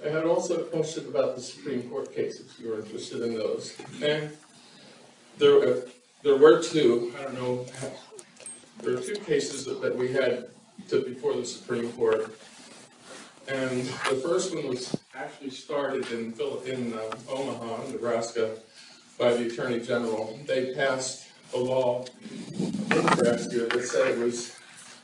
I had also a question about the Supreme Court cases. You were interested in those. And there were two, I don't know, there were two cases that we had before the Supreme Court. And the first one was actually started in Omaha, Nebraska, by the Attorney General. They passed a law last year that said it was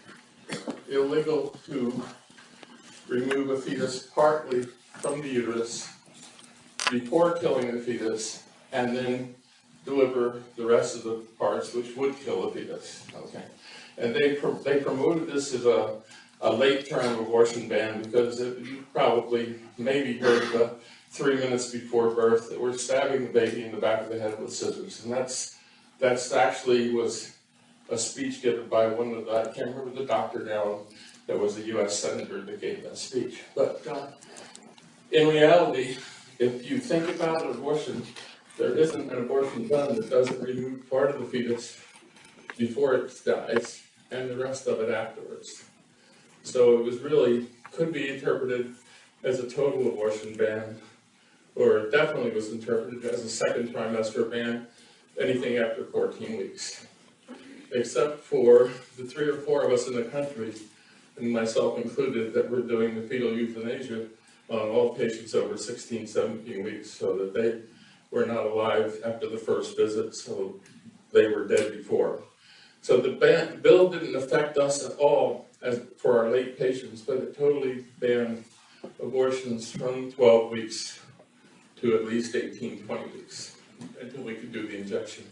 illegal to remove a fetus partly from the uterus before killing the fetus and then deliver the rest of the parts, which would kill the fetus. Okay, and they promoted this as a late-term abortion ban because you probably maybe heard the 3 minutes before birth that we're stabbing the baby in the back of the head with scissors, and that's actually was a speech given by one of the, I can't remember the doctor now, that was a U.S. senator that gave that speech. But in reality, if you think about an abortion, there isn't an abortion done that doesn't remove part of the fetus before it dies and the rest of it afterwards. So it was really, could be interpreted as a total abortion ban, or it definitely was interpreted as a second trimester ban, anything after 14 weeks. Except for the 3 or 4 of us in the country, and myself included, that were doing the fetal euthanasia on all patients over 16, 17 weeks, so that they were not alive after the first visit, so they were dead before. So the bill didn't affect us at all for our late patients, but it totally banned abortions from 12 weeks to at least 18, 20 weeks, until we could do the injection.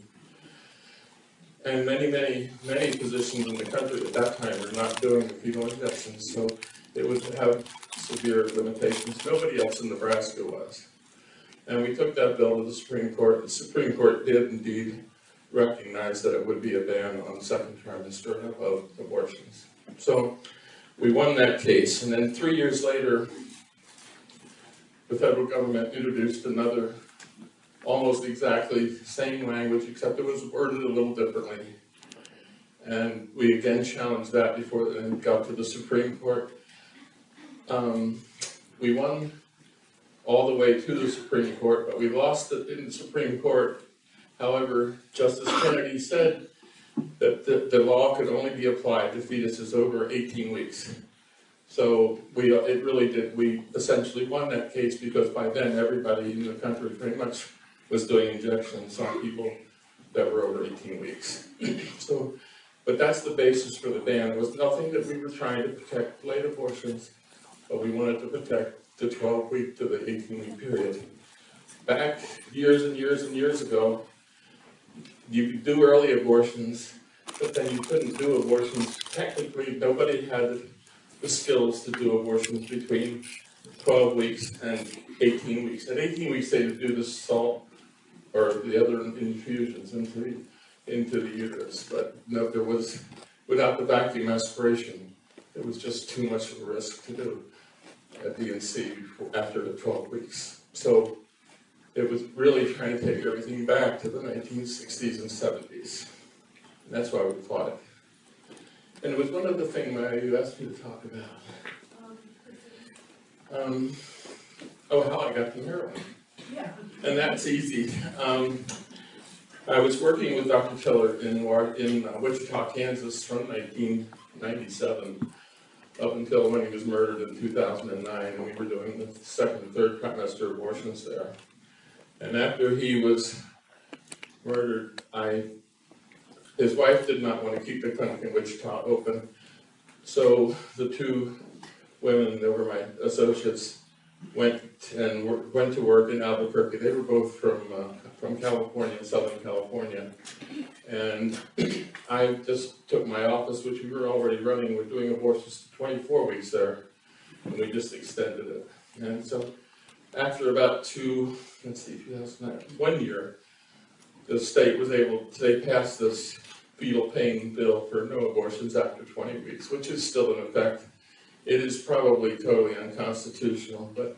And many physicians in the country at that time were not doing the fetal injections, so it would have severe limitations. Nobody else in Nebraska was. And we took that bill to the Supreme Court. The Supreme Court did indeed recognize that it would be a ban on second trimester of abortions. So we won that case, and then 3 years later, the federal government introduced another almost exactly same language, except it was worded a little differently. And we again challenged that before it got to the Supreme Court. We won all the way to the Supreme Court, but we lost it in the Supreme Court. However, Justice Kennedy said that the law could only be applied to fetuses over 18 weeks. So we essentially won that case because by then everybody in the country pretty much was doing injections on people that were over 18 weeks. But that's the basis for the ban. It was nothing that we were trying to protect late abortions, but we wanted to protect the 12-week to the 18-week period. Back years and years and years ago, you could do early abortions, but then you couldn't do abortions. Technically, nobody had the skills to do abortions between 12 weeks and 18 weeks. At 18 weeks, they would do the salt or the other infusions into the uterus, but no, there was, without the vacuum aspiration, it was just too much of a risk to do at D&C after the 12 weeks. So it was really trying to take everything back to the 1960s and 70s. And that's why we fought it. And it was one other thing that you asked me to talk about. How I got to heroin. Yeah. And that's easy. I was working with Dr. Tiller in Wichita, Kansas from 1997 up until when he was murdered in 2009, and we were doing the second and third trimester abortions there. And after he was murdered, his wife did not want to keep the clinic in Wichita open, so the 2 women that were my associates went to work in Albuquerque. They were both from California, Southern California. And I just took my office, which we were already running, we're doing abortions to 24 weeks there, and we just extended it. And so after about 1 year, the state was they passed this fetal pain bill for no abortions after 20 weeks, which is still in effect. It is probably totally unconstitutional, but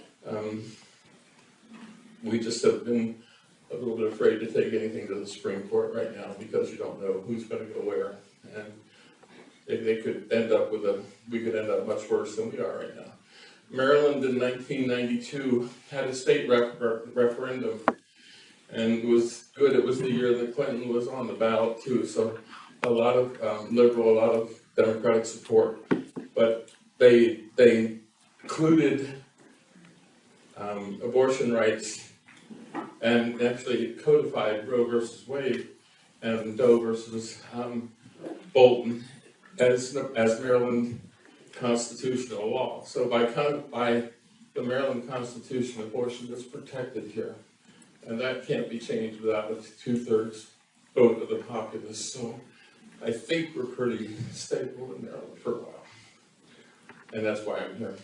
we just have been a little bit afraid to take anything to the Supreme Court right now because you don't know who's going to go where, and we could end up much worse than we are right now. Maryland in 1992 had a state referendum, and it was good. It was the year that Clinton was on the ballot too, so a lot of liberal, a lot of Democratic support. But they included abortion rights and actually codified Roe versus Wade and Doe versus Bolton as Maryland constitutional law. So by the Maryland Constitution, abortion is protected here, and that can't be changed without a 2/3 vote of the populace. So I think we're pretty stable in Maryland for a while, and that's why I'm here.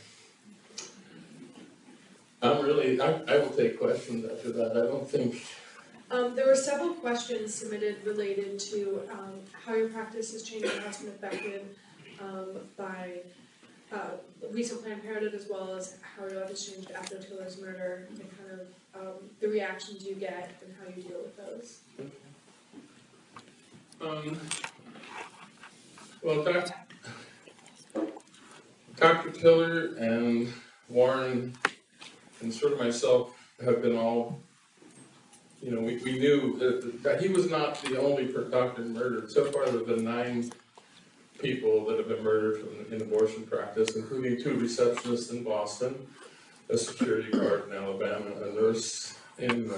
I will take questions after that. I don't think. There were several questions submitted related to how your practice has changed and how it's been affected by recent Planned Parenthood, as well as how your life has changed after Tiller's murder, and kind of the reactions you get and how you deal with those. Well, Dr. Tiller and Warren and sort of myself have been all, we knew that he was not the only doctor murdered. So far there have been 9 people that have been murdered in abortion practice, including 2 receptionists in Boston, a security guard in Alabama, a nurse in,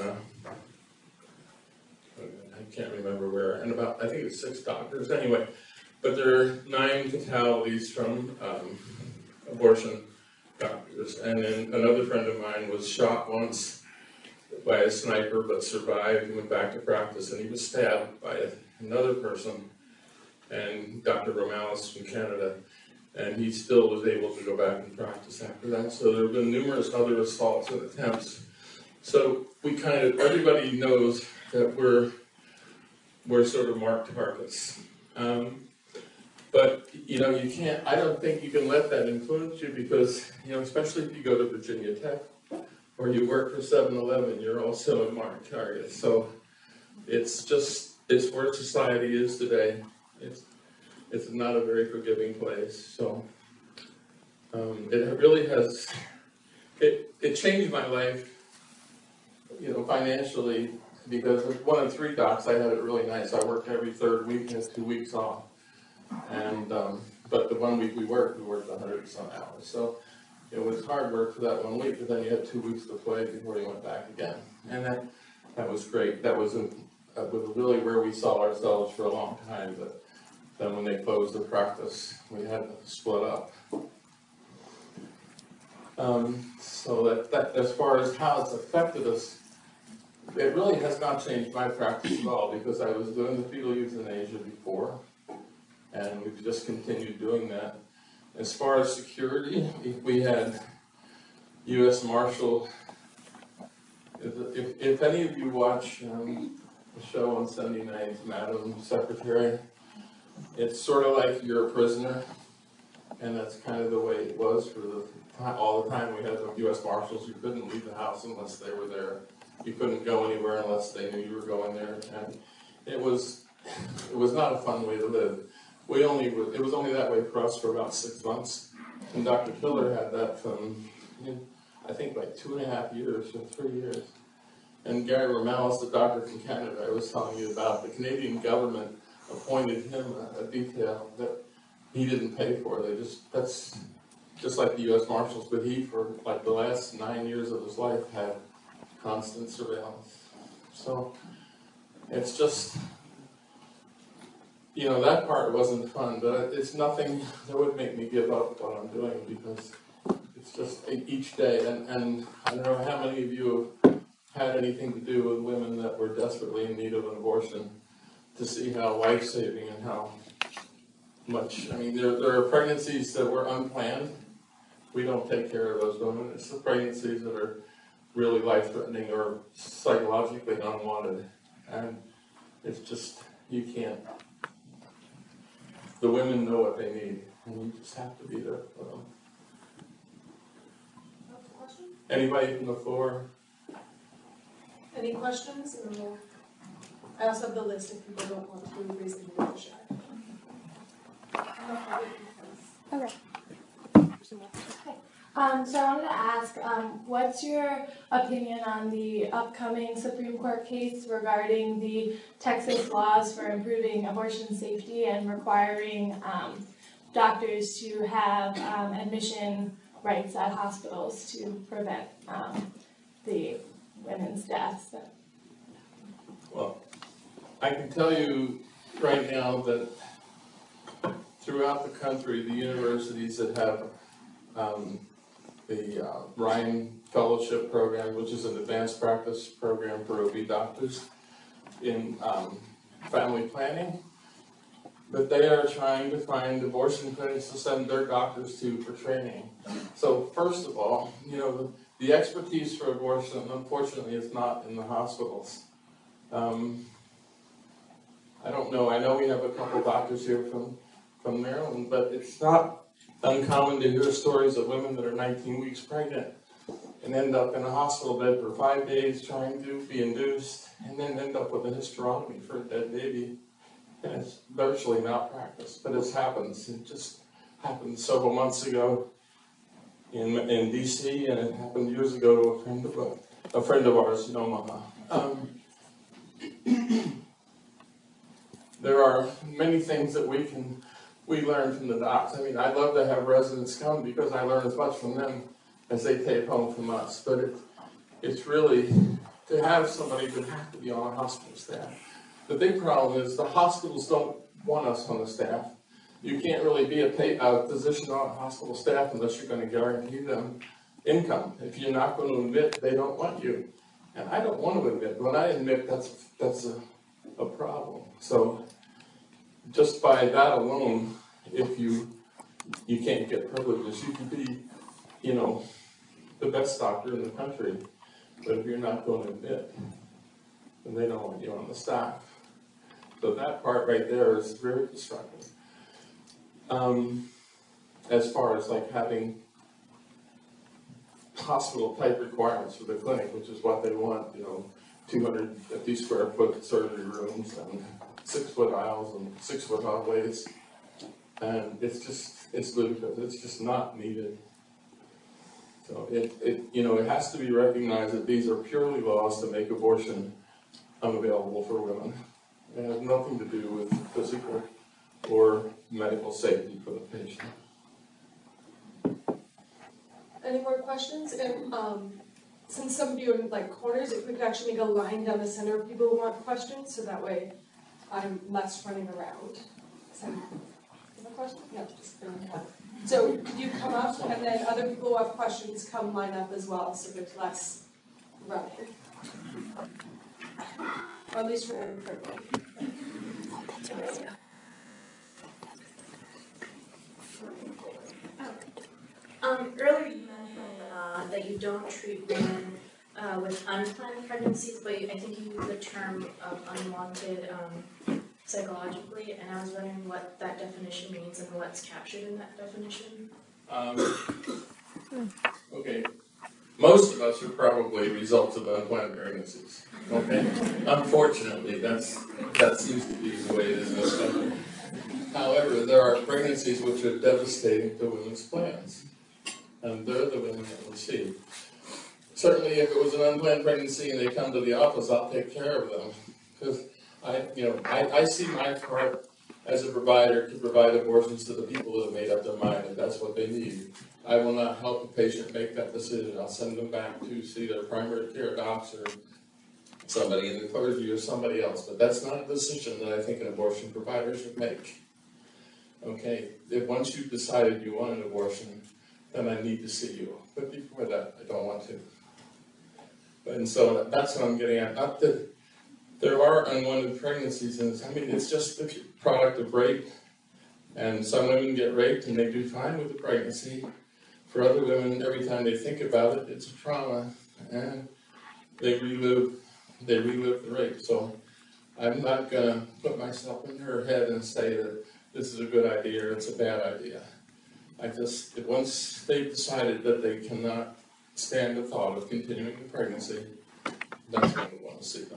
I can't remember where, and I think it's 6 doctors. Anyway, but there are 9 fatalities from abortion doctors. And then another friend of mine was shot once by a sniper but survived and went back to practice, and he was stabbed by another person, and Dr. Romalis from Canada, and he still was able to go back and practice after that. So there have been numerous other assaults and attempts. So everybody knows that we're sort of marked targets. But, you can't, I don't think you can let that influence you because, especially if you go to Virginia Tech or you work for 7-Eleven, you're also a marked target. So it's where society is today. It's not a very forgiving place. So it really has, it changed my life, financially, because with 1 of 3 docs, I had it really nice. I worked every 3rd week and had 2 weeks off. And but the 1 week we worked 100 and some hours. So it was hard work for that 1 week, but then you had 2 weeks to play before you went back again. And that was great. That was really where we saw ourselves for a long time. But then when they closed the practice, we had to split up. So that as far as how it's affected us, it really has not changed my practice at all, because I was doing the fetal euthanasia before, and we've just continued doing that. As far as security, we had U.S. Marshal. If any of you watch the show on Sunday nights, Madam Secretary, it's sort of like you're a prisoner, and that's kind of the way it was for all the time we had the U.S. Marshals. You couldn't leave the house unless they were there. You couldn't go anywhere unless they knew you were going there, and it was not a fun way to live. It was only that way for us for about 6 months, and Dr. Tiller had that from, I think, like 2.5 years or 3 years. And Gary Romalis, the doctor from Canada I was telling you about, the Canadian government appointed him a detail that he didn't pay for. That's just like the U.S. Marshals, but he, for like the last 9 years of his life, had constant surveillance. So it's just, that part wasn't fun, but it's nothing that would make me give up what I'm doing, because it's just each day, and I don't know how many of you have had anything to do with women that were desperately in need of an abortion, to see how life-saving and how much, there are pregnancies that were unplanned. We don't take care of those women. It's the pregnancies that are really life-threatening or psychologically unwanted, and it's just, you can't. The women know what they need, and you just have to be there for them. Anybody from the floor? Any questions? I also have the list if people don't want to raise their hand to share. Okay. So I wanted to ask, what's your opinion on the upcoming Supreme Court case regarding the Texas laws for improving abortion safety and requiring doctors to have admission rights at hospitals to prevent the women's deaths? Well, I can tell you right now that throughout the country, the universities that have the Ryan Fellowship Program, which is an advanced practice program for OB doctors in family planning, but they are trying to find abortion clinics to send their doctors to for training. So first of all, you know, the expertise for abortion, unfortunately, is not in the hospitals. I don't know, I know we have a couple doctors here from Maryland, but it's not uncommon to hear stories of women that are 19 weeks pregnant and end up in a hospital bed for 5 days trying to be induced, and then end up with a hysterectomy for a dead baby. And it's virtually malpractice, but it happens. It just happened several months ago in DC, and it happened years ago to a friend of ours in Omaha. There are many things that we learn from the docs. I mean, I'd love to have residents come because I learn as much from them as they take home from us. But it's really, to have somebody that have to be on a hospital staff. The big problem is the hospitals don't want us on the staff. You can't really be a physician on a hospital staff unless you're going to guarantee them income. If you're not going to admit, they don't want you. And I don't want to admit. When I admit, that's a problem. So just by that alone, if you can't get privileges, you can be, you know, the best doctor in the country, but if you're not going to admit, then they don't want you on the staff. So that part right there is very destructive. As far as like having hospital type requirements for the clinic, which is what they want, you know, 250 square foot surgery rooms and 6 foot aisles and 6 foot hallways. And it's ludicrous. It's just not needed. So it has to be recognized that these are purely laws to make abortion unavailable for women. It has nothing to do with physical or medical safety for the patient. Any more questions? And since some of you are in like corners, if we could actually make a line down the center of people who want questions, so that way I'm less running around. So, you have a question? No, just bring it up. So could you come up, and then other people who have questions come line up as well, so there's less running. Or at least for everyone. Earlier you mentioned that you don't treat women with unplanned pregnancies, but I think you used the term of unwanted psychologically, and I was wondering what that definition means and what's captured in that definition. Okay, most of us are probably results of unplanned pregnancies. Okay, unfortunately, that seems to be the way it is in this country. However, there are pregnancies which are devastating to women's plans, and they're the women that we see. Certainly, if it was an unplanned pregnancy and they come to the office, I'll take care of them, because I see my part as a provider to provide abortions to the people that have made up their mind that that's what they need. I will not help a patient make that decision. I'll send them back to see their primary care docs or somebody in the clergy or somebody else. But that's not a decision that I think an abortion provider should make. Okay, if once you've decided you want an abortion, then I need to see you. But before that, I don't want to. And so that's what I'm getting at. Not that there are unwanted pregnancies, and I mean, it's just the product of rape. And some women get raped and they do fine with the pregnancy. For other women, every time they think about it, it's a trauma, and they relive the rape. So I'm not going to put myself in her head and say that this is a good idea or it's a bad idea. Once they've decided that they cannot stand the thought of continuing the pregnancy, that's when we want to see them.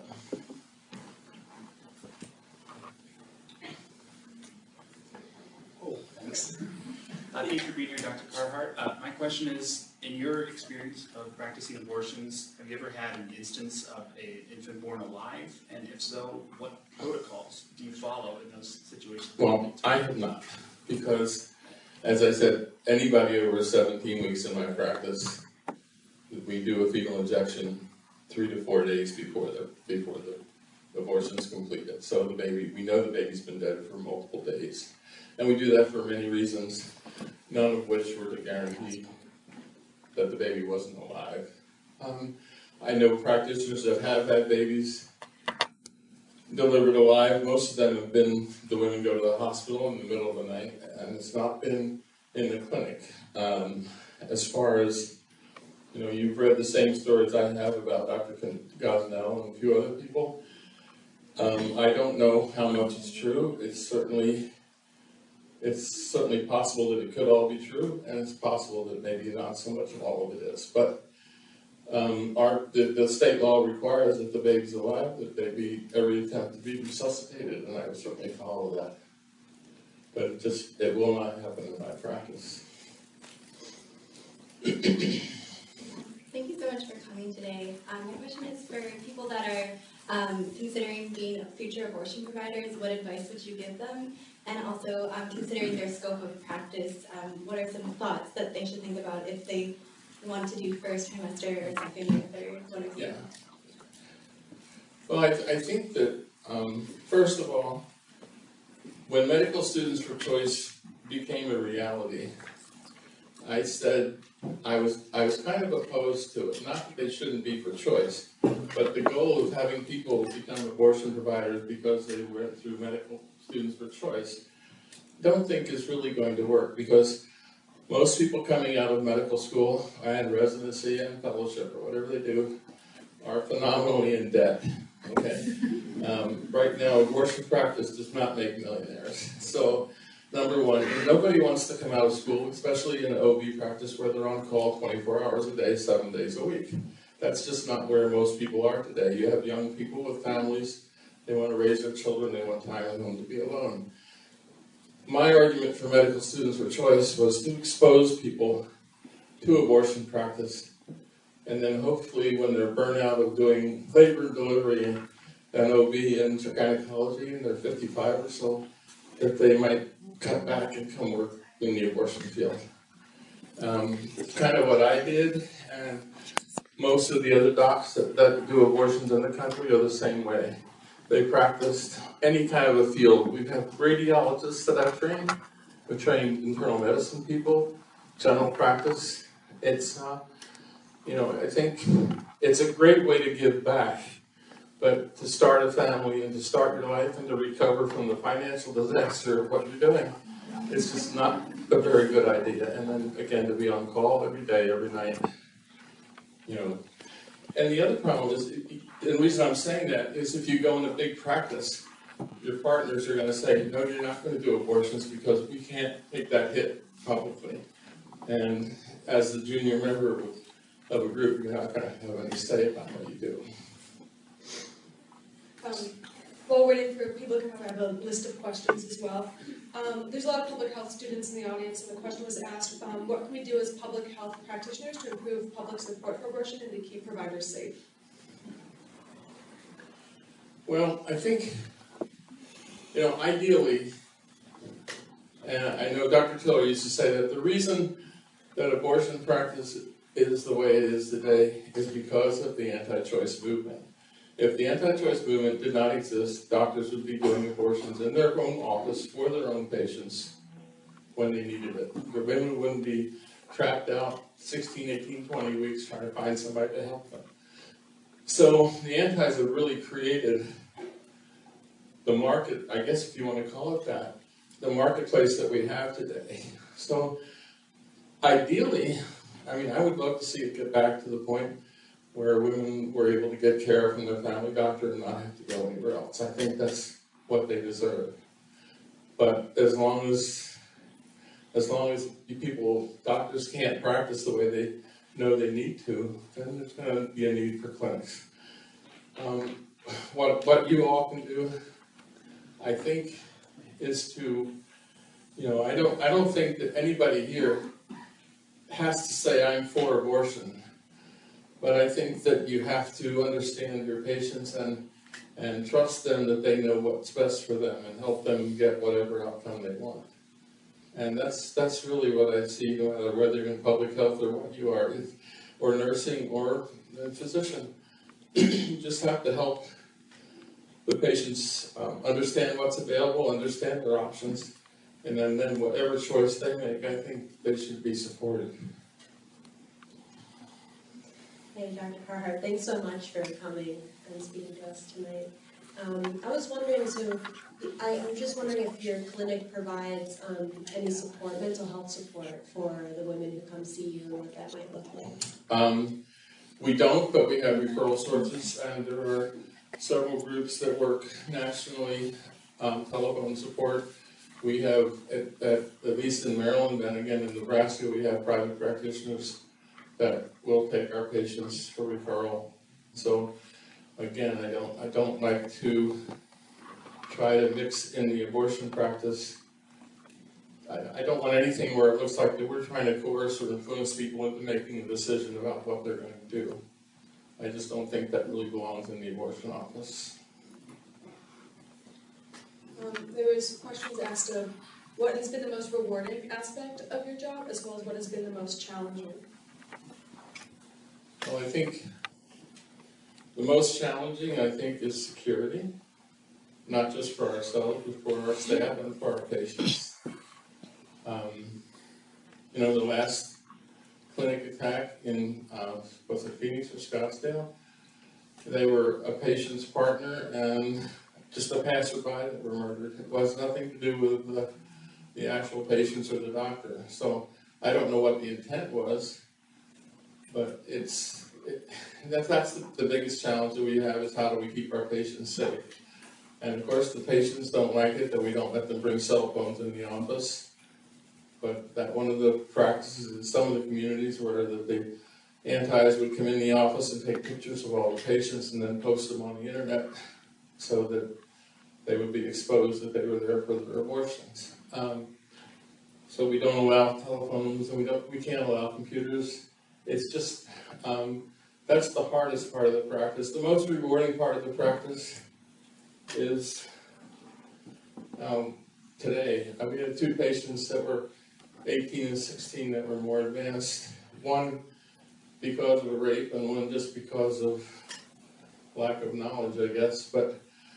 Thanks. Thank you for being here, Dr. Carhart. My question is, In your experience of practicing abortions, have you ever had an instance of an infant born alive? And if so, what protocols do you follow in those situations? Well, I have not, because, as I said, anybody over 17 weeks in my practice, we do a fetal injection 3 to 4 days before the abortion is completed. So the baby, we know the baby's been dead for multiple days. And we do that for many reasons, none of which were to guarantee that the baby wasn't alive. I know practitioners that have had babies delivered alive. Most of them have been, the women go to the hospital in the middle of the night, and it's not been in the clinic. As far as, you've read the same stories I have about Dr. Gosnell and a few other people. I don't know how much is true. It's certainly possible that it could all be true, and it's possible that maybe not so much of all of it is. But the state law requires that the baby's alive, that every attempt to be resuscitated, and I would certainly follow that. But it will not happen in my practice. Thank you so much for coming today. My question is for people that are considering being future abortion providers. What advice would you give them? And also, considering their scope of practice, what are some thoughts that they should think about if they want to do first trimester or second or third? What are some? Yeah. Well, I think that, first of all, when medical students for choice became a reality, I said I was kind of opposed to it. Not that they shouldn't be for choice, but the goal of having people become abortion providers because they went through medical students for choice, don't think is really going to work, because most people coming out of medical school and residency and fellowship or whatever they do are phenomenally in debt. Okay, right now abortion practice does not make millionaires. So, number one, nobody wants to come out of school, especially in an OB practice where they're on call 24 hours a day, 7 days a week. That's just not where most people are today. You have young people with families, they want to raise their children, they want time at home to be alone. My argument for medical students for choice was to expose people to abortion practice, and then hopefully when they're burnt out of doing labor and delivery and OB and gynecology and they're 55 or so, that they might cut back and come work in the abortion field. It's kind of what I did, and most of the other docs that do abortions in the country are the same way. They practiced any kind of a field. We have radiologists that I've trained. We've trained internal medicine people, general practice. It's, I think it's a great way to give back, but to start a family and to start your life and to recover from the financial disaster of what you're doing, it's just not a very good idea. And then again, to be on call every day, every night, And the other problem is, and the reason I'm saying that is if you go in a big practice, your partners are going to say, no, you're not going to do abortions because we can't take that hit publicly. And as the junior member of a group, you're not going to have any say about what you do. While waiting for people to come up, I have a list of questions as well. There's a lot of public health students in the audience, and the question was asked, what can we do as public health practitioners to improve public support for abortion and to keep providers safe? Well, I think, ideally, and I know Dr. Tiller used to say that the reason that abortion practice is the way it is today is because of the anti-choice movement. If the anti-choice movement did not exist, doctors would be doing abortions in their own office for their own patients when they needed it. The women wouldn't be trapped out 16, 18, 20 weeks trying to find somebody to help them. So the antis have really created the market, I guess if you want to call it that, the marketplace that we have today. So ideally, I would love to see it get back to the point where women were able to get care from their family doctor and not have to go anywhere else. I think that's what they deserve. But as long as doctors can't practice the way they know they need to, then there's going to be a need for clinics. What you all can do, I think, is to, I don't think that anybody here has to say, I'm for abortion. But I think that you have to understand your patients and trust them that they know what's best for them and help them get whatever outcome they want. And that's really what I see, no matter whether you're in public health or what you are, or nursing or a physician. You just have to help the patients understand what's available, understand their options, and then whatever choice they make, I think they should be supported. Hey, Dr. Carhart, thanks so much for coming and speaking to us tonight. I was wondering, I'm just wondering if your clinic provides any support, mental health support for the women who come see you, and what that might look like. We don't, but we have referral sources, and there are several groups that work nationally, telephone support. We have, at least in Maryland and again in Nebraska, we have private practitioners that will take our patients for referral. So again, I don't like to try to mix in the abortion practice. I don't want anything where it looks like that we're trying to coerce or influence people into making a decision about what they're going to do. I just don't think that really belongs in the abortion office. There was questions asked of what has been the most rewarding aspect of your job, as well as what has been the most challenging. Well, I think the most challenging, is security, not just for ourselves, but for our staff and for our patients. The last clinic attack in, was it Phoenix or Scottsdale? They were a patient's partner and just a passerby that were murdered. It was nothing to do with the actual patients or the doctor. So I don't know what the intent was, but that's the biggest challenge that we have, is how do we keep our patients safe? And of course, the patients don't like it that we don't let them bring cell phones in the office. But that one of the practices in some of the communities where the antis would come in the office and take pictures of all the patients and then post them on the internet so that they would be exposed that they were there for their abortions. So we don't allow telephones, and we can't allow computers. It's just, that's the hardest part of the practice. The most rewarding part of the practice is today. We had 2 patients that were 18 and 16 that were more advanced. One because of a rape and one just because of lack of knowledge, I guess. But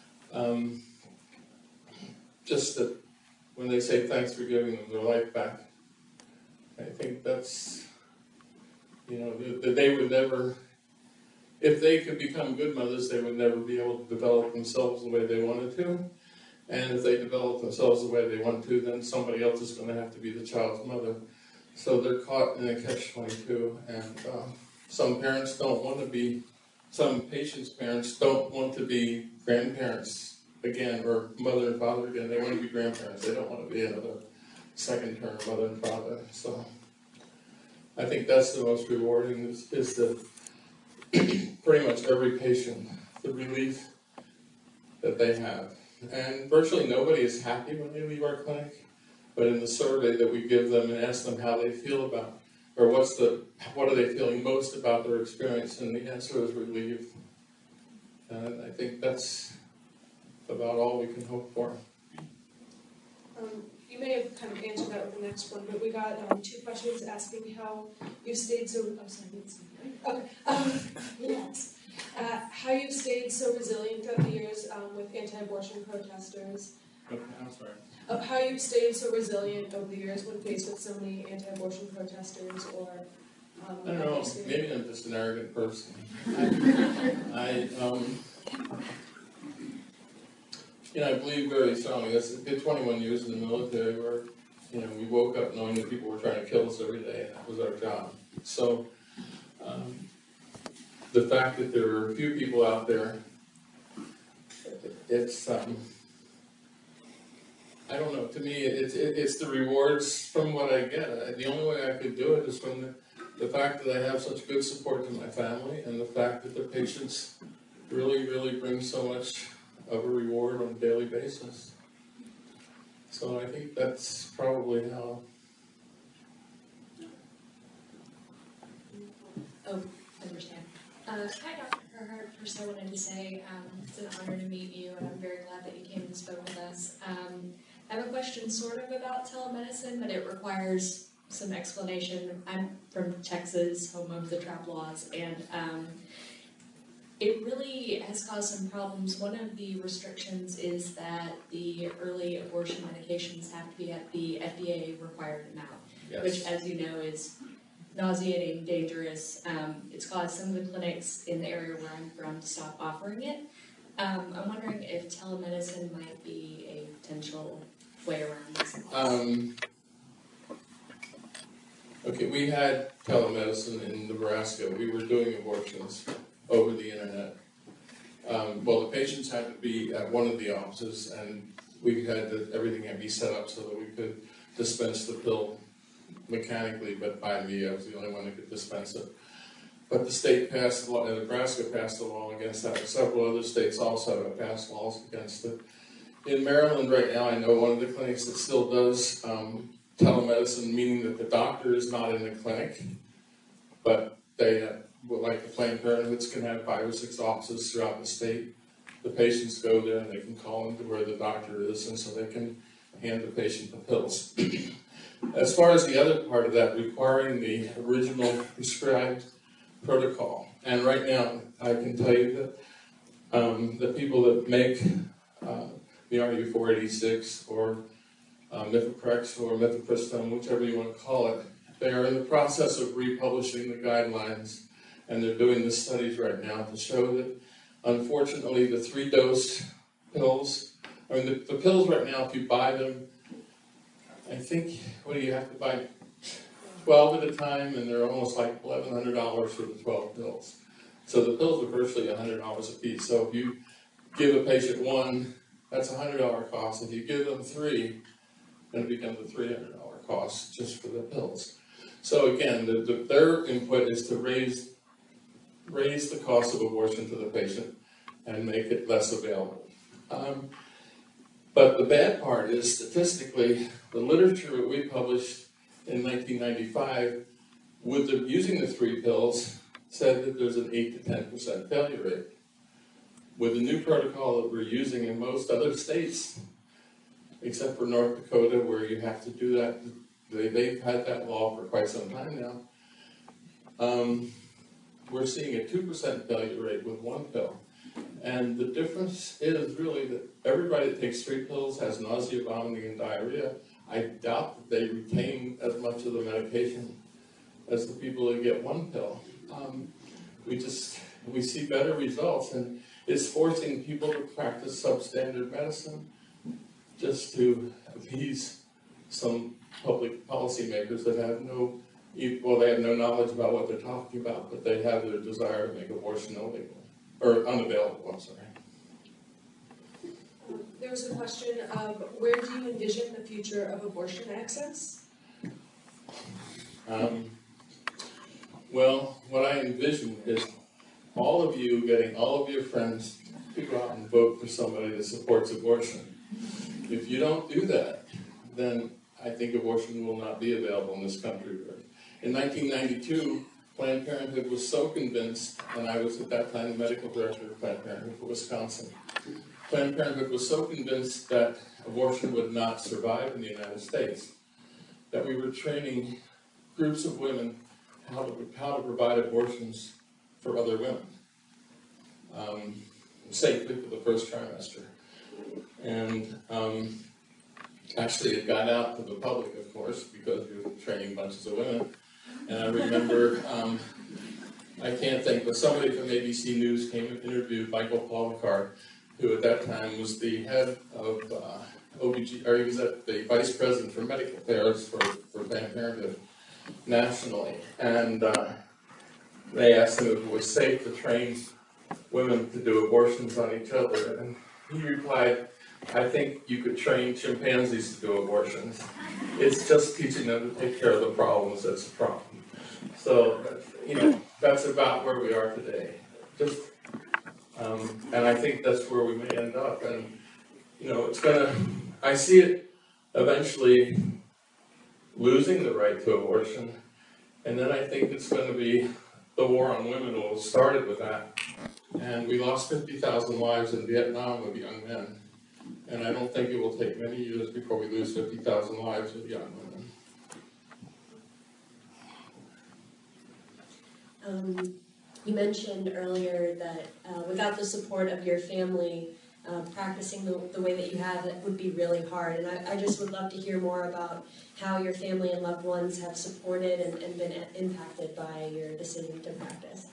just that when they say thanks for giving them their life back, I think that's, that they would never, if they could become good mothers, they would never be able to develop themselves the way they wanted to. And if they develop themselves the way they want to, then somebody else is going to have to be the child's mother. So they're caught in a catch-22, and some parents don't want to be, some patients' parents don't want to be grandparents again, or mother and father again. They want to be grandparents. They don't want to be another second-term mother and father. So I think that's the most rewarding, is the pretty much every patient, the relief that they have. And virtually nobody is happy when they leave our clinic, but in the survey that we give them and ask them how they feel about, or what are they feeling most about their experience, and the answer is relief. And I think that's about all we can hope for. You may have kind of answered that with the next one, but we got 2 questions asking how you stayed so, I'm sorry, okay, yes. How you've stayed so resilient throughout the years with anti-abortion protesters. Okay, I'm sorry. How you've stayed so resilient over the years when faced with so many anti-abortion protesters, or I don't know, maybe I'm just an arrogant person. I believe very strongly. I did 21 years in the military where, we woke up knowing that people were trying to kill us every day, and that was our job. So, the fact that there are a few people out there, it's, I don't know, to me, it's the rewards from what I get. The only way I could do it is from the fact that I have such good support to my family, and the fact that the patients really, really bring so much of a reward on a daily basis. So I think that's probably how Oh, I understand. Hi, Dr. Carhart. First, I wanted to say it's an honor to meet you, and I'm very glad that you came and spoke with us. I have a question sort of about telemedicine, but it requires some explanation. I'm from Texas, home of the TRAP laws, and it really has caused some problems. One of the restrictions is that the early abortion medications have to be at the FDA required amount, which, as you know, is nauseating, dangerous. It's caused some of the clinics in the area where I'm from to stop offering it. I'm wondering if telemedicine might be a potential way around this. Okay, we had telemedicine in Nebraska. We were doing abortions over the internet. Well, the patients had to be at one of the offices, and we had everything had to be set up so that we could dispense the pill mechanically, but by me, I was the only one that could dispense it. But the state passed a law, Nebraska passed a law against that. Several other states also have passed laws against it. In Maryland right now, I know one of the clinics that still does telemedicine, meaning that the doctor is not in the clinic, but they have, like the Planned Parenthoods can have 5 or 6 offices throughout the state. The patients go there and they can call into where the doctor is, and so they can hand the patient the pills. As far as the other part of that, requiring the original prescribed protocol, and right now I can tell you that the people that make the RU486 or Mifeprex or mifepristone, whichever you want to call it, they are in the process of republishing the guidelines, and they're doing the studies right now to show that, unfortunately, the 3-dose pills, I mean, the pills right now, if you buy them, I think, what do you have to buy? 12 at a time, and they're almost like $1,100 for the 12 pills. So the pills are virtually $100 a piece. So if you give a patient 1, that's a $100 cost. If you give them 3, then it becomes a $300 cost just for the pills. So again, their input is to raise the cost of abortion to the patient and make it less available. But the bad part is, statistically, the literature that we published in 1995 with using the 3 pills said that there's an 8 to 10% failure rate. With the new protocol that we're using in most other states, except for North Dakota, where you have to do that, they've had that law for quite some time now, we're seeing a 2% failure rate with 1 pill. And the difference is really that everybody that takes 3 pills has nausea, vomiting, and diarrhea. I doubt that they retain as much of the medication as the people that get 1 pill. We see better results, and it's forcing people to practice substandard medicine just to appease some public policymakers that have no knowledge about what they're talking about, but they have their desire to make abortion illegal, or unavailable, I'm sorry. There was a question of where do you envision the future of abortion access? Well, what I envision is all of you getting all of your friends to go out and vote for somebody that supports abortion. If you don't do that, then I think abortion will not be available in this country. In 1992, Planned Parenthood was so convinced, and I was at that time the medical director of Planned Parenthood for Wisconsin. Planned Parenthood was so convinced that abortion would not survive in the United States that we were training groups of women how to provide abortions for other women safely for the first trimester. And actually it got out to the public, of course, because we were training bunches of women. And I remember, I can't think, but somebody from ABC News came and interviewed Michael Pollicard, who at that time was the head of OBG, or he was the vice president for medical affairs for Planned Parenthood nationally. And they asked him if it was safe to train women to do abortions on each other. And he replied, I think you could train chimpanzees to do abortions. It's just teaching them to take care of the problems that's a problem. So, that's about where we are today. And I think that's where we may end up. And, I see it eventually losing the right to abortion. And then I think it's going to be the war on women was started with that. And we lost 50,000 lives in Vietnam of young men. And I don't think it will take many years before we lose 50,000 lives of young women. You mentioned earlier that without the support of your family, practicing the way that you have, it would be really hard. And I just would love to hear more about how your family and loved ones have supported and been impacted by your decision to practice.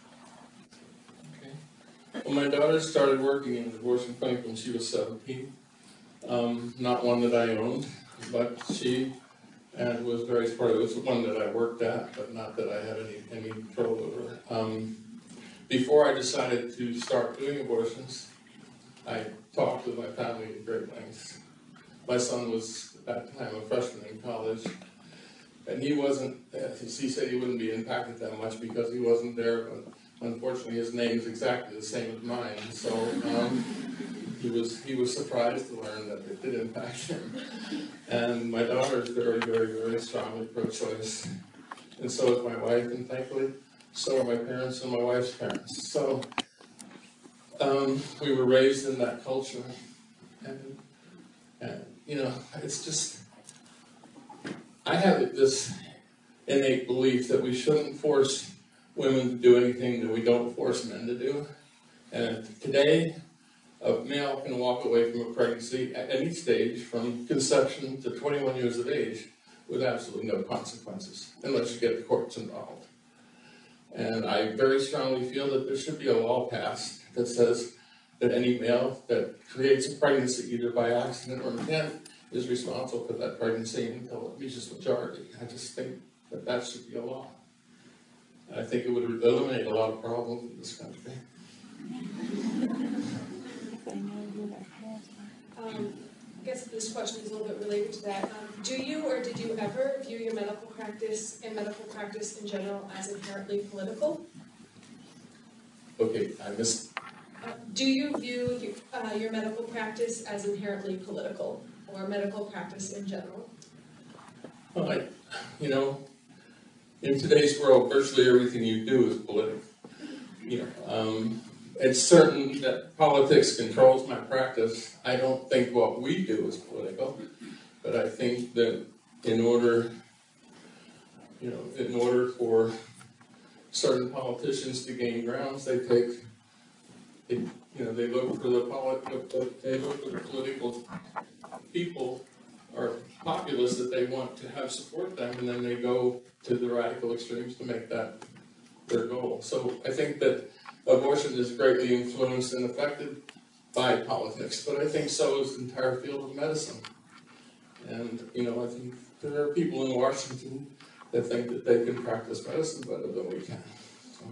Okay. Well, my daughter started working in an abortion clinic when she was 17. Not one that I owned, but she was very supportive. It was one that I worked at, but not that I had any control over. Before I decided to start doing abortions, I talked with my family at great lengths. My son was, at that time, a freshman in college, and he wasn't, he said he wouldn't be impacted that much because he wasn't there, but unfortunately his name is exactly the same as mine, so he was surprised to learn that it did impact him. And my daughter is very, very, very strongly pro-choice, and so is my wife, and thankfully, so are my parents and my wife's parents. So we were raised in that culture, and you know, it's just, I have this innate belief that we shouldn't force women to do anything that we don't force men to do. And today, a male can walk away from a pregnancy at any stage, from conception to 21 years of age, with absolutely no consequences, unless you get the courts involved. And I very strongly feel that there should be a law passed that says that any male that creates a pregnancy, either by accident or intent, is responsible for that pregnancy until it reaches majority. I just think that that should be a law. I think it would eliminate a lot of problems in this country. I guess this question is a little bit related to that. Do you or did you ever view your medical practice and medical practice in general as inherently political? Okay, I missed. Do you view your medical practice as inherently political, or medical practice in general? Well, you know, in today's world, virtually everything you do is political. You know, it's certain that politics controls my practice. I don't think what we do is political, but I think that in order for certain politicians to gain grounds, they look for the political people or populists that they want to have support them, and then they go to the radical extremes to make that their goal. So I think that abortion is greatly influenced and affected by politics, but I think so is the entire field of medicine. And, you know, I think there are people in Washington that think that they can practice medicine better than we can. So.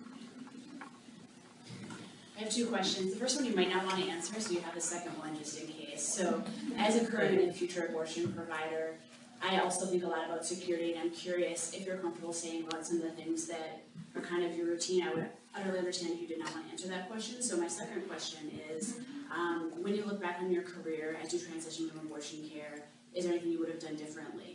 I have two questions. The first one you might not want to answer, so you have the second one just in case. So, as a current and future abortion provider, I also think a lot about security, and I'm curious if you're comfortable saying about some of the things that are kind of your routine. I would utterly understand if you did not want to answer that question. So my second question is, when you look back on your career as you transitioned to abortion care, is there anything you would have done differently?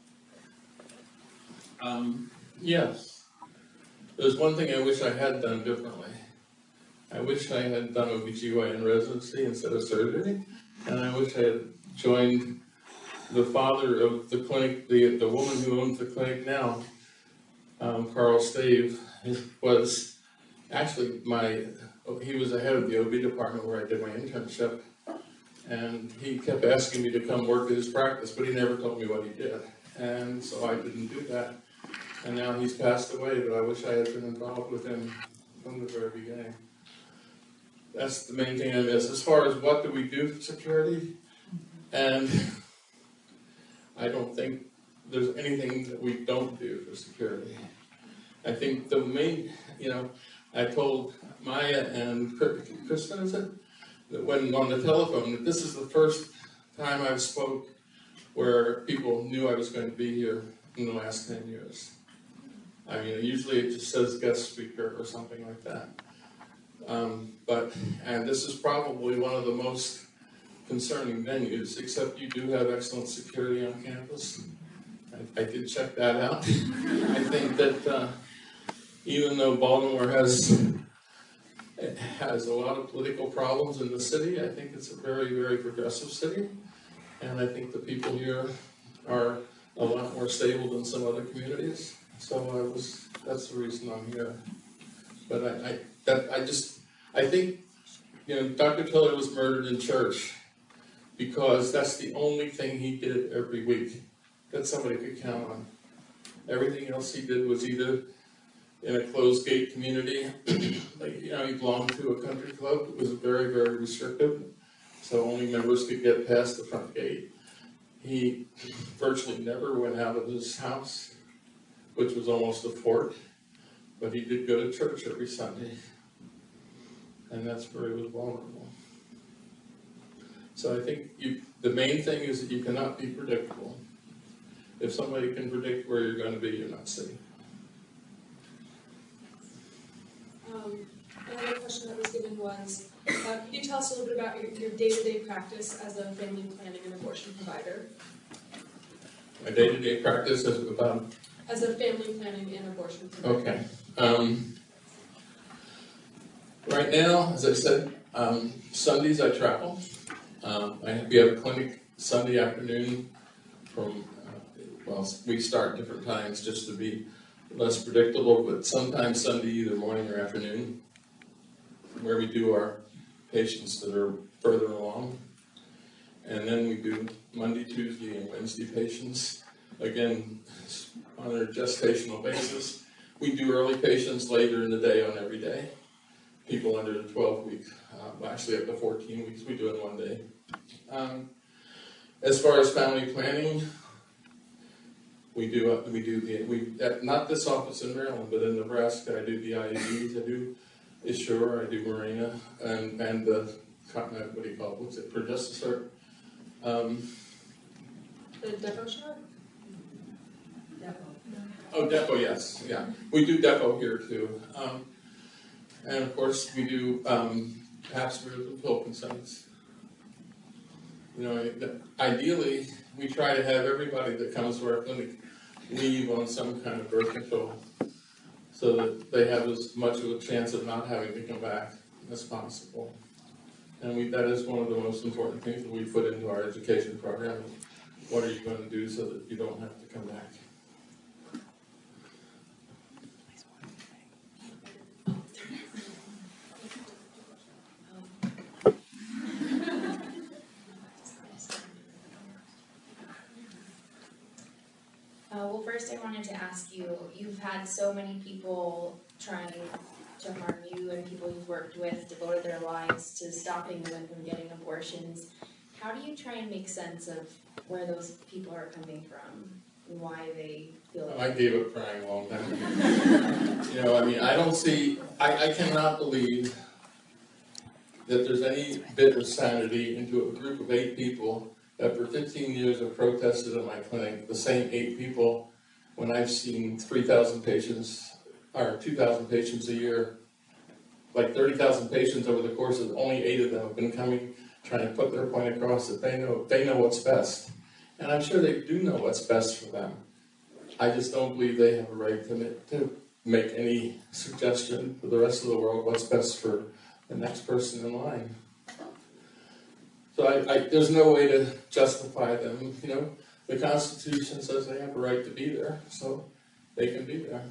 Yes. There's one thing I wish I had done differently. I wish I had done OBGYN residency instead of surgery, and I wish I had joined the father of the clinic, the woman who owns the clinic now, Carl Stave, was actually he was the head of the OB department where I did my internship, and he kept asking me to come work at his practice, but he never told me what he did, and so I didn't do that. And now he's passed away, but I wish I had been involved with him from the very beginning. That's the main thing I miss. As far as what do we do for security, and I don't think there's anything that we don't do for security. I think the main, I told Maya and Kristen, is it, that when on the telephone, that this is the first time I've spoke where people knew I was going to be here in the last 10 years. I mean, usually it just says guest speaker or something like that. And this is probably one of the most concerning venues, except you do have excellent security on campus. I did check that out. I think that, even though Baltimore has a lot of political problems in the city, I think it's a very, very progressive city. And I think the people here are a lot more stable than some other communities. So that's the reason I'm here. But I think, Dr. Tiller was murdered in church because that's the only thing he did every week that somebody could count on. Everything else he did was either in a closed gate community, like, he belonged to a country club. It was very, very restrictive, so only members could get past the front gate. He virtually never went out of his house, which was almost a fort, but he did go to church every Sunday, and that's where he was vulnerable. So I think the main thing is that you cannot be predictable. If somebody can predict where you're going to be, you're not safe. Another question that was given was, can you tell us a little bit about your day-to-day practice as a family planning and abortion provider? My day-to-day practice is about... As a family planning and abortion provider. Okay. Right now, as I said, Sundays I travel. We have a clinic Sunday afternoon from, we start different times just to be less predictable, but sometimes Sunday either morning or afternoon, where we do our patients that are further along. And then we do Monday, Tuesday, and Wednesday patients, again, on a gestational basis. We do early patients later in the day on every day. People under the 12 weeks, actually up to 14 weeks, we do in one day. As far as family planning, not this office in Maryland, but in Nebraska, I do the IUDs, I do Assure, I do Mirena, and the, what do you call it, what's it, progestin? The Depo shot? Oh, Depo, yes, yeah. We do Depo here too. And of course, we do pap smears and pill consents. Ideally, we try to have everybody that comes to our clinic leave on some kind of birth control so that they have as much of a chance of not having to come back as possible. And that is one of the most important things that we put into our education program. What are you going to do so that you don't have to come back? Well, first I wanted to ask you, you've had so many people trying to harm you and people you've worked with devoted their lives to stopping women from getting abortions. How do you try and make sense of where those people are coming from and why they feel like... I gave up crying a long time ago. I cannot believe that there's any bit of sanity into a group of 8 people that for 15 years have protested at my clinic, the same 8 people, when I've seen 3,000 patients, or 2,000 patients a year, like 30,000 patients over the course of only 8 of them have been coming, trying to put their point across that they know what's best. And I'm sure they do know what's best for them. I just don't believe they have a right to make any suggestion for the rest of the world what's best for the next person in line. So there's no way to justify them. The Constitution says they have a right to be there, so they can be there.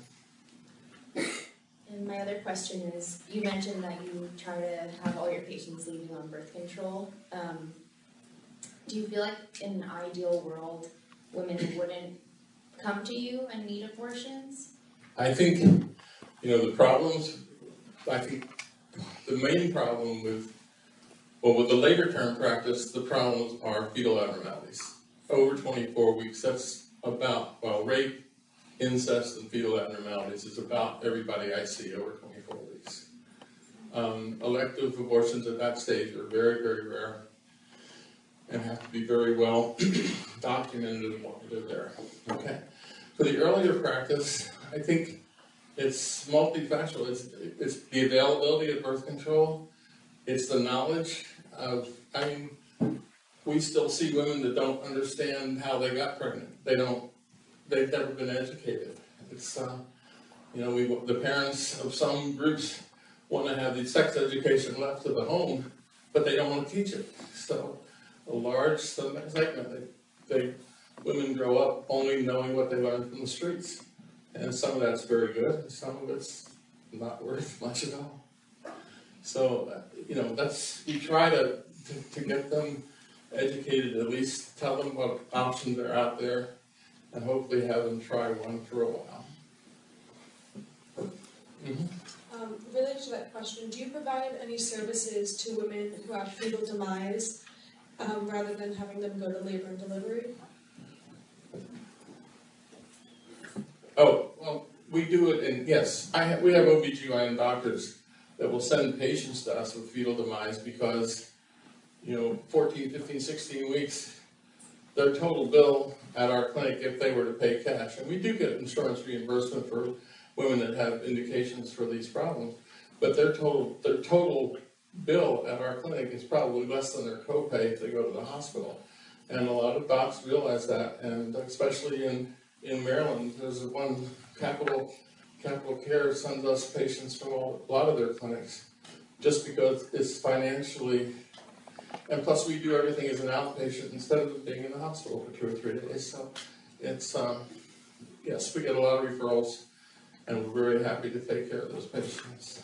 And my other question is, you mentioned that you try to have all your patients leaving on birth control. Do you feel like in an ideal world, women wouldn't come to you and need abortions? I think, the problems, the main problem with the later term practice, the problems are fetal abnormalities. Over 24 weeks, that's about, rape, incest, and fetal abnormalities is about everybody I see over 24 weeks. Elective abortions at that stage are very, very rare and have to be very well documented and monitored there. Okay. For the earlier practice, I think it's multifactorial. It's the availability of birth control. It's the knowledge of, we still see women that don't understand how they got pregnant. They've never been educated. You know, the parents of some groups want to have the sex education left to the home, but they don't want to teach it. So a large segment, women grow up only knowing what they learned from the streets. And some of that's very good, and some of it's not worth much at all. So, you know, we try to get them educated, at least tell them what options are out there, and hopefully have them try one for a while. Related to that question, do you provide any services to women who have fetal demise rather than having them go to labor and delivery? Oh, well, we do it in, yes, we have OBGYN doctors that will send patients to us with fetal demise because, you know, 14, 15, 16 weeks, their total bill at our clinic if they were to pay cash, and we do get insurance reimbursement for women that have indications for these problems, but their total bill at our clinic is probably less than their copay if they go to the hospital. And a lot of docs realize that, and especially in Maryland, there's one Capital Care sends us patients from a lot of their clinics just because it's financially, and plus we do everything as an outpatient instead of being in the hospital for 2 or 3 days. So it's, yes, we get a lot of referrals, and we're very happy to take care of those patients.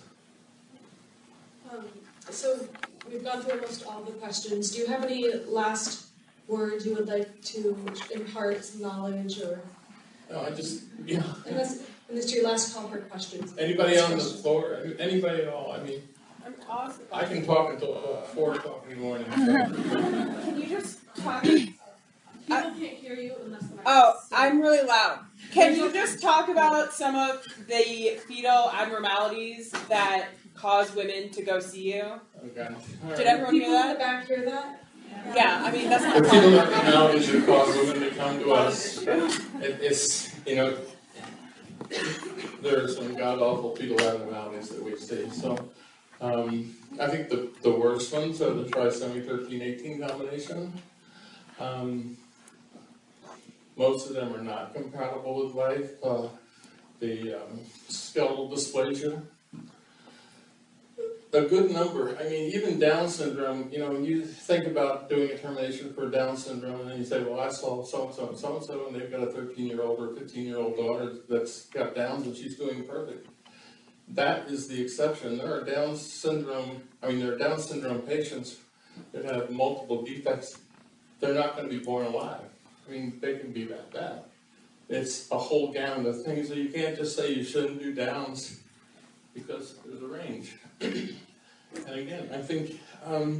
So we've gone through almost all the questions. Do you have any last words you would like to impart some knowledge or? No, And this is your last call for questions. Anybody on the floor? Anybody at all? I mean, I can talk until 4 o'clock in the morning. Can you just talk? People can't hear you unless the I'm really loud. Can you just talk about some of the fetal abnormalities that cause women to go see you? Okay. Did everyone hear People in the that? back hear that? Yeah, I mean, that's not The fetal abnormalities that cause women to come to us, it's, you know, there are some god-awful fetal abnormalities that we see. So I think the worst ones are the trisomy 13-18 combination. Most of them are not compatible with life. The skeletal dysplasia. A good number, I mean, even Down syndrome, you know, you think about doing a termination for Down syndrome, and then you say, well, I saw so-and-so and so-and-so, and they've got a 13-year-old or 15-year-old daughter that's got Downs, and she's doing perfect. That is the exception. There are Down syndrome patients that have multiple defects. They're not going to be born alive. I mean, they can be that bad. It's a whole gamut of things, so you can't just say you shouldn't do Downs because there's a range. And again, I think, I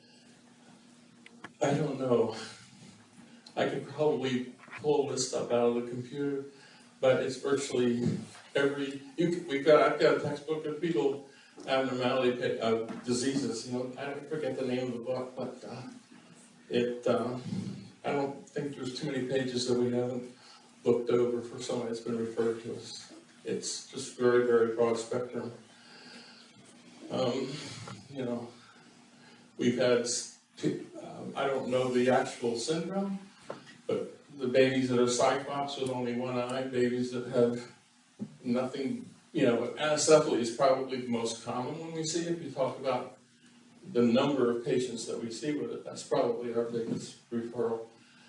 don't know, I could probably pull this stuff out of the computer, but it's virtually I've got a textbook of fetal abnormality diseases, you know, I forget the name of the book, but I don't think there's too many pages that we haven't looked over for someone that's been referred to us. It's just very, very broad spectrum. You know, we've had, I don't know the actual syndrome, but the babies that are cyclops with only one eye, babies that have nothing, you know, anencephaly is probably the most common when we see it. If you talk about the number of patients that we see with it, that's probably our biggest referral.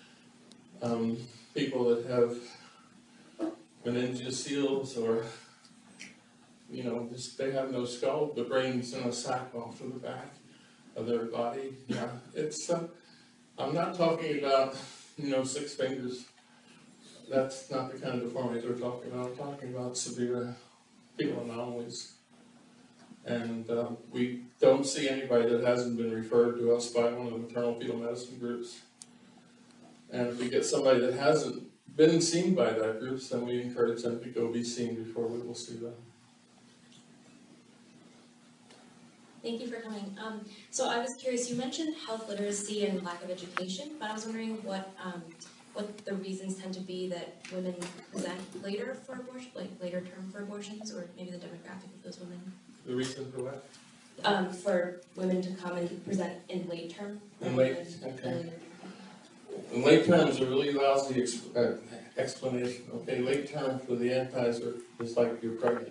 People that have meningoceles or, you know, they have no skull, the brain's in a sac off to the back of their body. Yeah, it's, I'm not talking about, you know, 6 fingers. That's not the kind of deformities we're talking about. I'm talking about severe fetal anomalies. And we don't see anybody that hasn't been referred to us by one of the maternal fetal medicine groups. And if we get somebody that hasn't been seen by that group, then we encourage them to go be seen before we will see them. Thank you for coming. So I was curious, you mentioned health literacy and lack of education, but I was wondering what the reasons tend to be that women present later for abortion, like later term for abortions, or maybe the demographic of those women. The reason for what? For women to come and present in late term. In late, okay. In late term is a really lousy explanation. Okay, late term for the antis is like you're pregnant.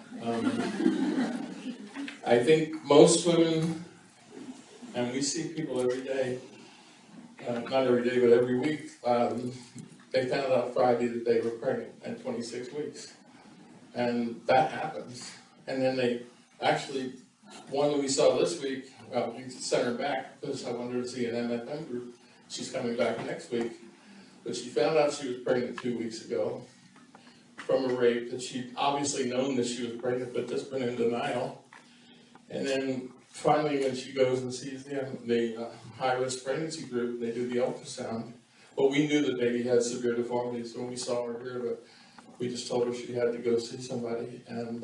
I think most women, and we see people every day, not every day, but every week, they found out Friday that they were pregnant at 26 weeks. And that happens. And then they actually, one that we saw this week, we sent her back because I wanted her to see an MFM group. She's coming back next week. But she found out she was pregnant 2 weeks ago from a rape that she'd obviously known that she was pregnant, but just been in denial. And then finally, when she goes and sees the high-risk pregnancy group, they do the ultrasound. Well, we knew the baby had severe deformities when we saw her here, but we just told her she had to go see somebody. And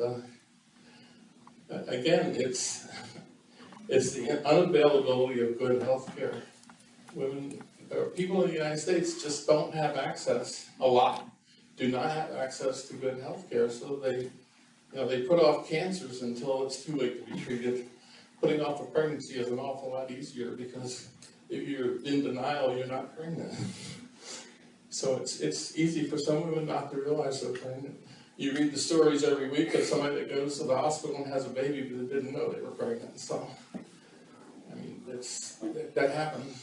again, it's the unavailability of good health care. Women, or people in the United States just don't have access, a lot, do not have access to good health care, so they put off cancers until it's too late to be treated. Putting off a pregnancy is an awful lot easier because if you're in denial, you're not pregnant. So it's easy for some women not to realize they're pregnant. You read the stories every week of somebody that goes to the hospital and has a baby but didn't know they were pregnant. So, I mean, that happens.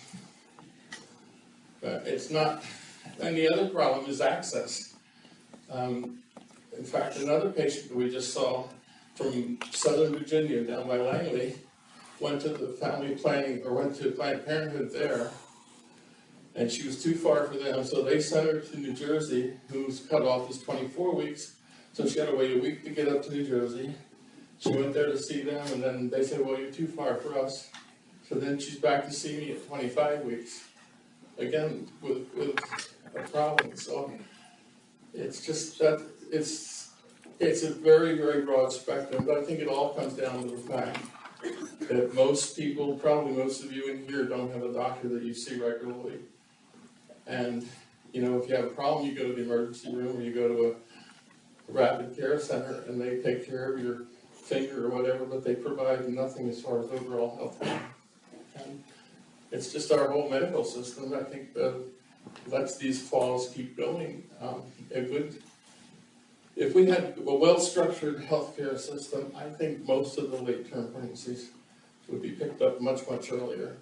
But it's not, and the other problem is access. In fact, another patient that we just saw from Southern Virginia down by Langley went to the family planning, or went to Planned Parenthood there, and she was too far for them, so they sent her to New Jersey, whose cutoff is 24 weeks, so she had to wait a week to get up to New Jersey. She went there to see them, and then they said, well, you're too far for us. So then she's back to see me at 25 weeks, again, with a problem. So it's just that it's a very, very broad spectrum, but I think it all comes down to the fact that most people, probably most of you in here, don't have a doctor that you see regularly. And, you know, if you have a problem, you go to the emergency room or you go to a rapid care center and they take care of your finger or whatever, but they provide nothing as far as overall health care. And it's just our whole medical system, I think, lets these flaws keep going. If we had a well-structured healthcare system, I think most of the late-term pregnancies would be picked up much, much earlier.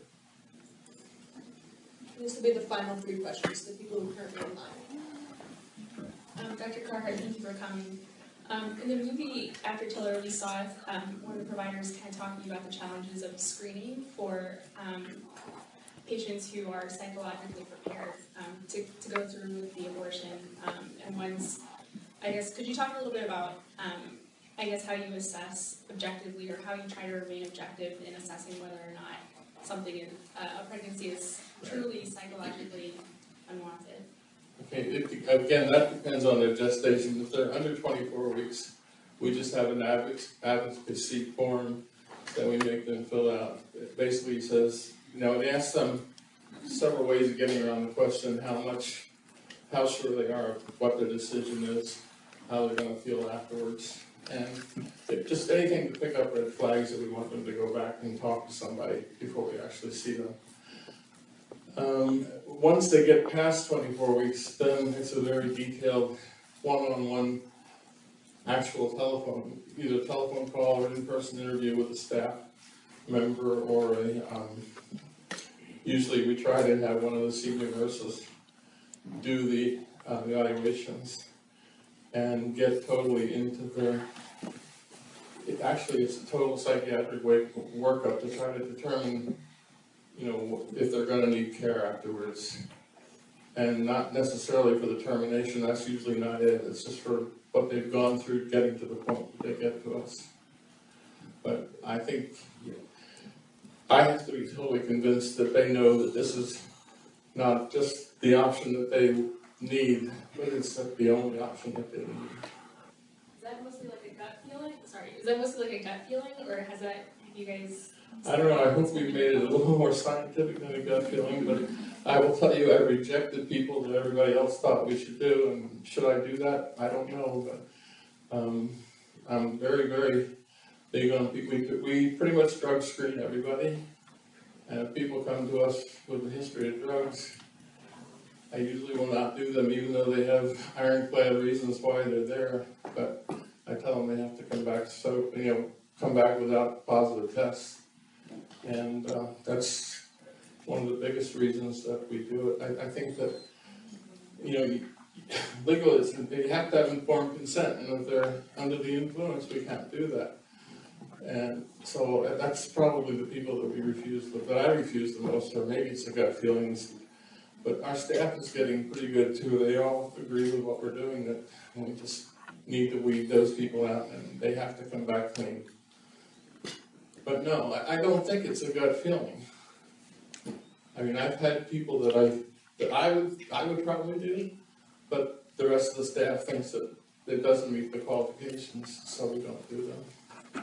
This will be the final 3 questions to the people who are currently online. Dr. Carhart, thank you for coming. In the movie After Tiller, we saw one of the providers kind of talking about the challenges of screening for patients who are psychologically prepared to go through with the abortion. And one's, I guess, could you talk a little bit about, I guess, how you assess objectively, or how you try to remain objective in assessing whether or not something in a pregnancy is truly psychologically unwanted? Okay, again, that depends on their gestation. If they're under 24 weeks, we just have an advocacy form that we make them fill out. It basically says, you know, it asks them several ways of getting around the question how sure they are of what their decision is, how they're going to feel afterwards, and just anything to pick up red flags that we want them to go back and talk to somebody before we actually see them. Once they get past 24 weeks, then it's a very detailed one-on-one actual telephone, either telephone call or an-in-person interview with a staff member or usually we try to have one of the senior nurses do the evaluations and get totally into their, it's a total psychiatric workup to try to determine, you know, if they're going to need care afterwards. And not necessarily for the termination, that's usually not it. It's just for what they've gone through getting to the point that they get to us. But I think I have to be totally convinced that they know that this is not just the option that they need, but it's the only option that they need. Is that mostly like a gut feeling? Sorry, is that mostly like a gut feeling, or have you guys? I don't know, I hope we've made it a little more scientific than a gut feeling, but I will tell you, I rejected people that everybody else thought we should do, and should I do that? I don't know, but I'm very, very big on people. We pretty much drug screen everybody, and if people come to us with a history of drugs, I usually will not do them, even though they have ironclad reasons why they're there, but I tell them they have to come back, so, come back without positive tests. And that's one of the biggest reasons that we do it. I think that, legalism, you have to have informed consent, and if they're under the influence, we can't do that. And so that's probably the people that I refuse the most, or maybe it's the gut feelings. But our staff is getting pretty good too. They all agree with what we're doing, that we just need to weed those people out and they have to come back clean. But no, I don't think it's a gut feeling. I mean, I've had people that I would probably do, but the rest of the staff thinks that it doesn't meet the qualifications, so we don't do them.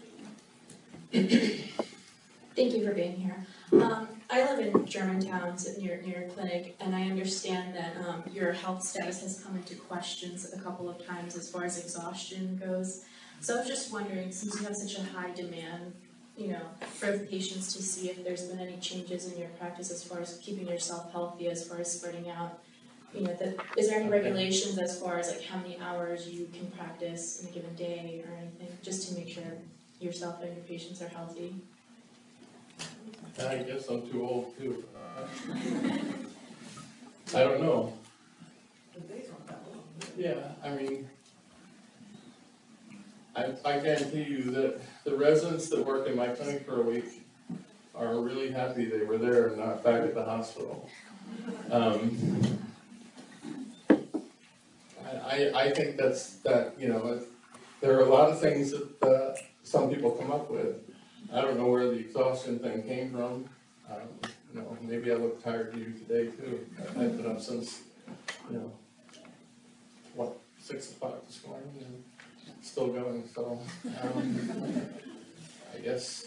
Thank you for being here. I live in Germantown, so near your clinic, and I understand that your health status has come into questions a couple of times as far as exhaustion goes. So I was just wondering, since you have such a high demand, for the patients to see if there's been any changes in your practice as far as keeping yourself healthy, as far as spreading out. Is there any regulations as far as like how many hours you can practice in a given day or anything, just to make sure yourself and your patients are healthy? I guess I'm too old too. I don't know. Yeah, I mean, I guarantee you that the residents that work in my clinic for a week are really happy they were there and not back at the hospital. I think that there are a lot of things that some people come up with. I don't know where the exhaustion thing came from. Maybe I look tired to you today too. I've been up since, 6 o'clock this morning and still going, so, I guess,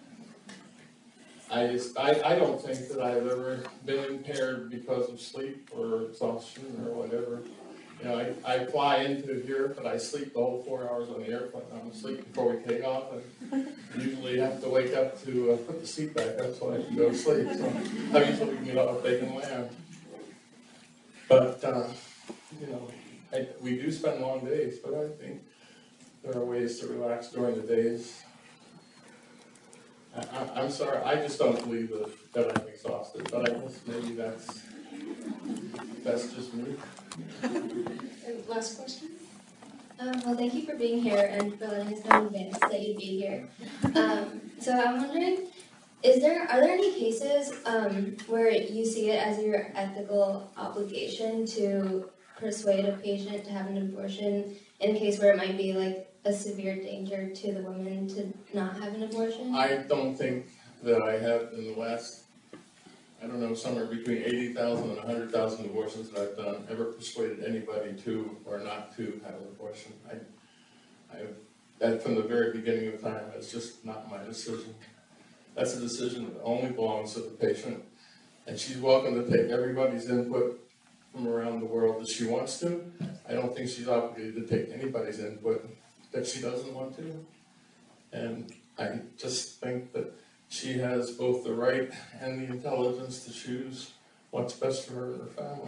I don't think that I've ever been impaired because of sleep or exhaustion or whatever. I fly into here, but I sleep the whole 4 hours on the airplane. I'm asleep before we take off, and usually have to wake up to put the seat back up so I can go to sleep. So I usually can get up, they can land. But we do spend long days, but I think there are ways to relax during the days. I'm sorry, I just don't believe that I'm exhausted, but I guess maybe that's just me. And last question? Well, thank you for being here and for letting us know in advance that you'd be here. So I'm wondering, are there any cases where you see it as your ethical obligation to persuade a patient to have an abortion in a case where it might be like a severe danger to the woman to not have an abortion? I don't think that I have in the last, somewhere between 80,000 and 100,000 abortions that I've done, ever persuaded anybody to or not to have an abortion. That from the very beginning of time, it's just not my decision. That's a decision that only belongs to the patient, and she's welcome to take everybody's input from around the world that she wants to. I don't think she's obligated to take anybody's input that she doesn't want to. And I just think that she has both the right and the intelligence to choose what's best for her and her family.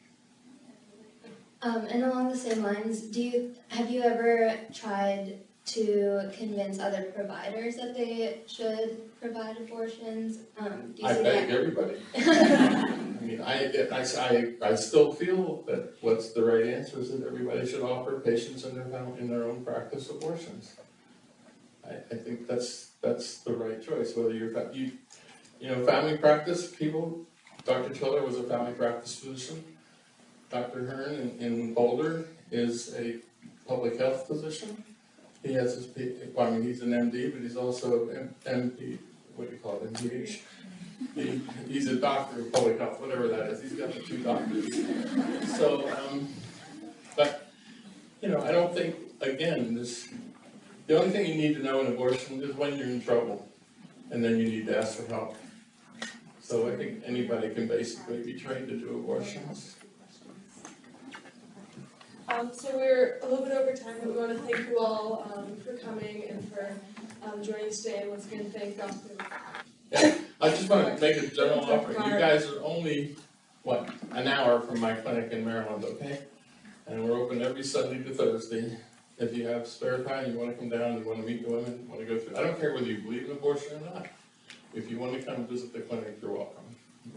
And along the same lines, have you ever tried to convince other providers that they should provide abortions? I beg everybody. I mean, I still feel that what's the right answer is that everybody should offer patients in their own practice abortions. I think that's the right choice. Whether you're family practice people. Dr. Tiller was a family practice physician. Dr. Hearn in Boulder is a public health physician. He has his, he's an MD, but he's also MP, what do you call it, MPH? He's a doctor of public health, whatever that is. He's got the 2 doctors. So, but, I don't think, again, the only thing you need to know in abortion is when you're in trouble, and then you need to ask for help. So I think anybody can basically be trained to do abortions. So we're a little bit over time, but we want to thank you all for coming and for joining us today. And once again, thank Dr. Yeah, I just want to make a general offer. You guys are only an hour from my clinic in Maryland, okay? And we're open every Sunday to Thursday. If you have spare time, you wanna come down, you wanna meet the women, you wanna go through, I don't care whether you believe in abortion or not. If you wanna come visit the clinic, you're welcome,